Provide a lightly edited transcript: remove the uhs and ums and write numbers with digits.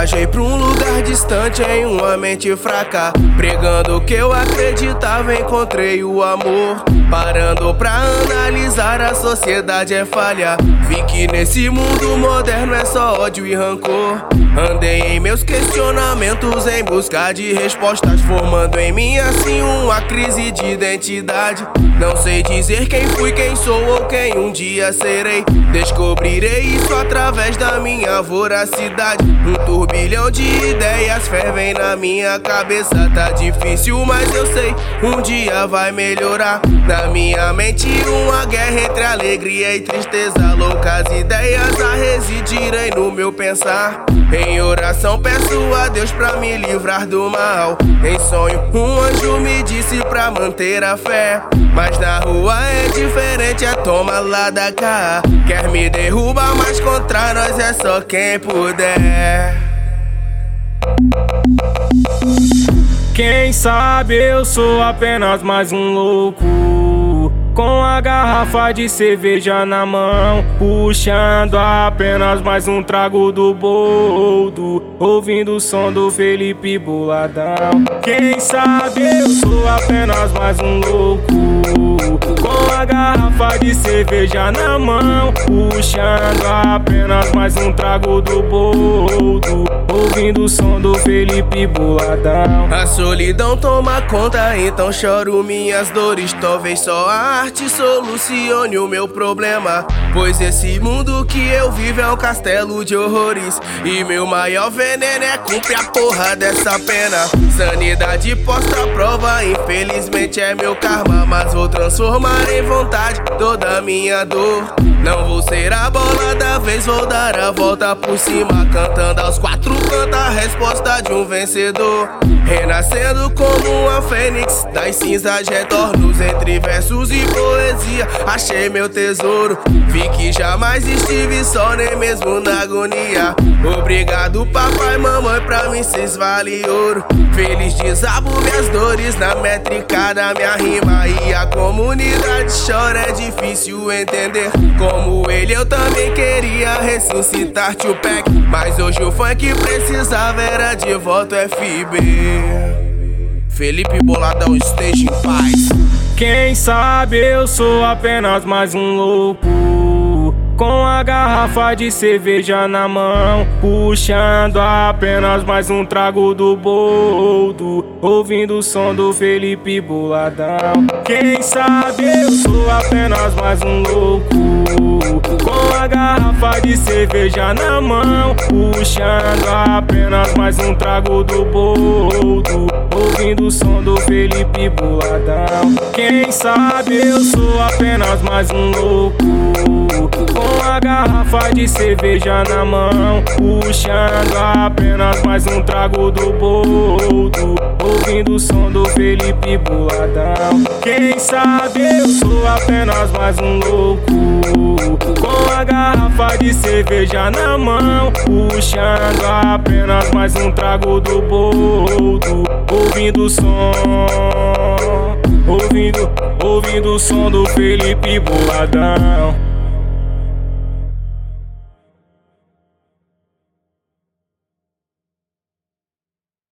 Viajei pra um lugar distante em uma mente fraca, pregando que eu acreditava, encontrei o amor. Parando pra analisar, a sociedade é falha. Vi que nesse mundo moderno é só ódio e rancor. Andei em meus questionamentos em busca de respostas, formando em mim assim uma crise de identidade. Não sei dizer quem fui, quem sou ou quem um dia serei. Descobrirei isso através da minha voracidade. Um turbilhão de ideias fervem na minha cabeça. Tá difícil, mas eu sei, um dia vai melhorar. Na minha mente uma guerra entre alegria e tristeza. Loucas ideias a residirem no meu pensar. Em oração peço a Deus pra me livrar do mal. Em sonho um anjo me disse pra manter a fé. Mas na rua é diferente, é toma lá da cá. Quer me derrubar, mas contra nós é só quem puder. Quem sabe eu sou apenas mais um louco, com a garrafa de cerveja na mão, puxando apenas mais um trago do boldo, ouvindo o som do Felipe Boladão. Quem sabe eu sou apenas mais um louco, com a garrafa de cerveja na mão, puxando apenas mais um trago do boldo, ouvindo o som do Felipe Boladão. A solidão toma conta, então choro minhas dores. Talvez só a arte solucione o meu problema, pois esse mundo que eu vivo é um castelo de horrores. E meu maior veneno é cumprir a porra dessa pena. Sanidade posta à prova, infelizmente é meu karma, mas vou transformar em vontade toda a minha dor. Não vou ser a bola da vez, vou dar a volta por cima, cantando aos quatro cantos a resposta de um vencedor. Renascendo como uma fênix, das cinzas retornos, entre versos e poesia achei meu tesouro. Vi que jamais estive só, nem mesmo na agonia. Obrigado papai e mamãe, pra mim cês vale ouro. Feliz desabo minhas dores na métrica da minha rima. E a comunidade chora, é difícil entender. Como ele eu também queria ressuscitar Tupac, mas hoje o funk precisava era de voto FB. Felipe Boladão, esteja em paz. Quem sabe eu sou apenas mais um louco, com a garrafa de cerveja na mão, puxando apenas mais um trago do boldo, ouvindo o som do Felipe Boladão. Quem sabe eu sou apenas mais um louco, com a garrafa de cerveja na mão, puxando apenas mais um trago do boldo, ouvindo o som do Felipe Boladão. Quem sabe eu sou apenas mais um louco, com a garrafa de cerveja na mão, puxando apenas mais um trago do boldo, ouvindo o som do Felipe Boladão. Quem sabe eu sou apenas mais um louco, com a garrafa de cerveja na mão, puxando apenas mais um trago do boldo, ouvindo o som, ouvindo o som do Felipe Boladão.